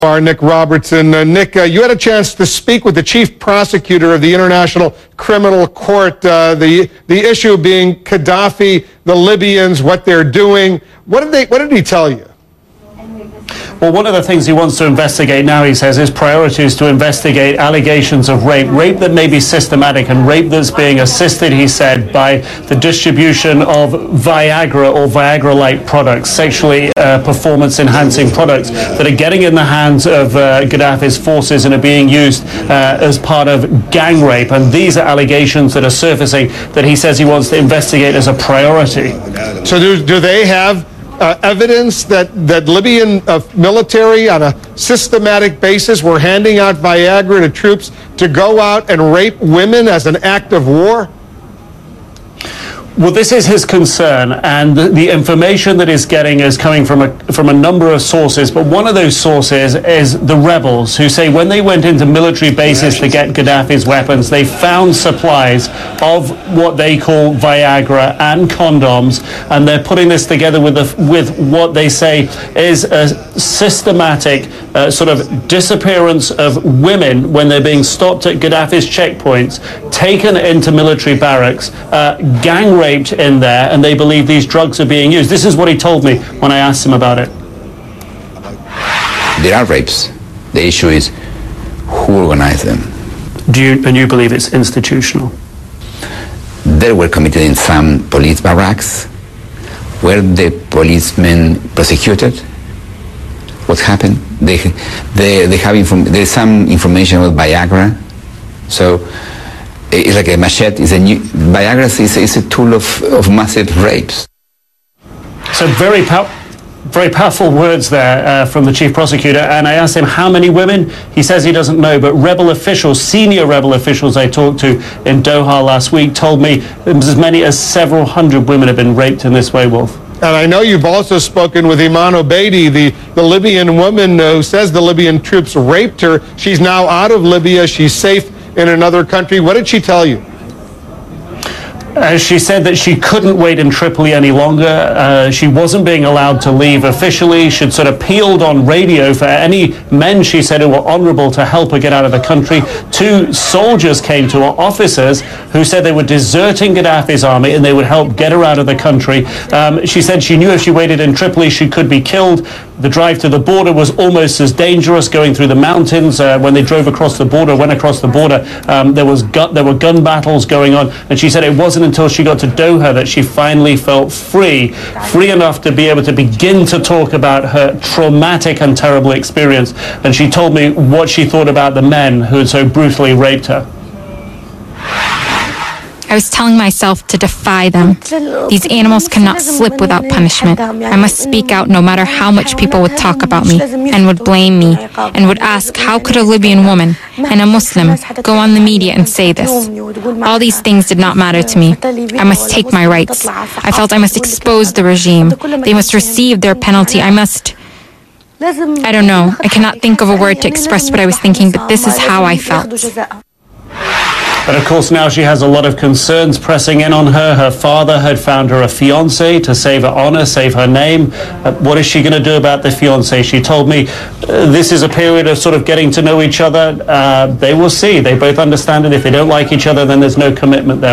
Nick Robertson. Nick, you had a chance to speak with the chief prosecutor of the International Criminal Court. The issue being Gaddafi, the Libyans, what they're doing. What did he tell you? Well, one of the things he wants to investigate now, he says, his priority is to investigate allegations of rape that may be systematic and rape that's being assisted, he said, by the distribution of Viagra or Viagra-like products, sexually performance-enhancing products that are getting in the hands of Gaddafi's forces and are being used as part of gang rape. And these are allegations that are surfacing that he says he wants to investigate as a priority. So do they have evidence that Libyan military on a systematic basis were handing out Viagra to troops to go out and rape women as an act of war? Well, this is his concern, and the information that he's getting is coming from a number of sources, but one of those sources is the rebels, who say when they went into military bases to get Gaddafi's weapons, they found supplies of what they call Viagra and condoms, and they're putting this together with what they say is a systematic sort of disappearance of women when they're being stopped at Gaddafi's checkpoints, taken into military barracks, gang raped in there, and they believe these drugs are being used. This is what he told me when I asked him about it. There are rapes. The issue is who organized them. And you believe it's institutional? They were committed in some police barracks. Were the policemen prosecuted? What happened? There's some information about Viagra. So it's like a machete. Viagra is a tool of massive rapes. So very powerful words there from the chief prosecutor. And I asked him how many women. He says he doesn't know, but rebel officials, senior rebel officials I talked to in Doha last week told me as many as several hundred women have been raped in this way, Wolf. And I know you've also spoken with Iman Obeidi, the Libyan woman who says the Libyan troops raped her. She's now out of Libya. She's safe in another country. What did she tell you? She said that she couldn't wait in Tripoli any longer. She wasn't being allowed to leave officially. She'd sort of appealed on radio for any men, she said, who were honorable to help her get out of the country. 2 soldiers came to her, officers, who said they were deserting Gaddafi's army and they would help get her out of the country. She said she knew if she waited in Tripoli, she could be killed. The drive to the border was almost as dangerous, going through the mountains. When they drove across the border, went across the border, there were gun battles going on. And she said it wasn't until she got to Doha that she finally felt free enough to be able to begin to talk about her traumatic and terrible experience. And she told me what she thought about the men who had so brutally raped her. I was telling myself to defy them. These animals cannot slip without punishment. I must speak out no matter how much people would talk about me and would blame me and would ask, how could a Libyan woman and a Muslim go on the media and say this? All these things did not matter to me. I must take my rights. I felt I must expose the regime. They must receive their penalty. I don't know. I cannot think of a word to express what I was thinking, but this is how I felt. But of course now she has a lot of concerns pressing in on her. Her father had found her a fiancé to save her honor, save her name. What is she going to do about the fiancé? She told me this is a period of sort of getting to know each other. They will see. They both understand it. If they don't like each other, then there's no commitment there.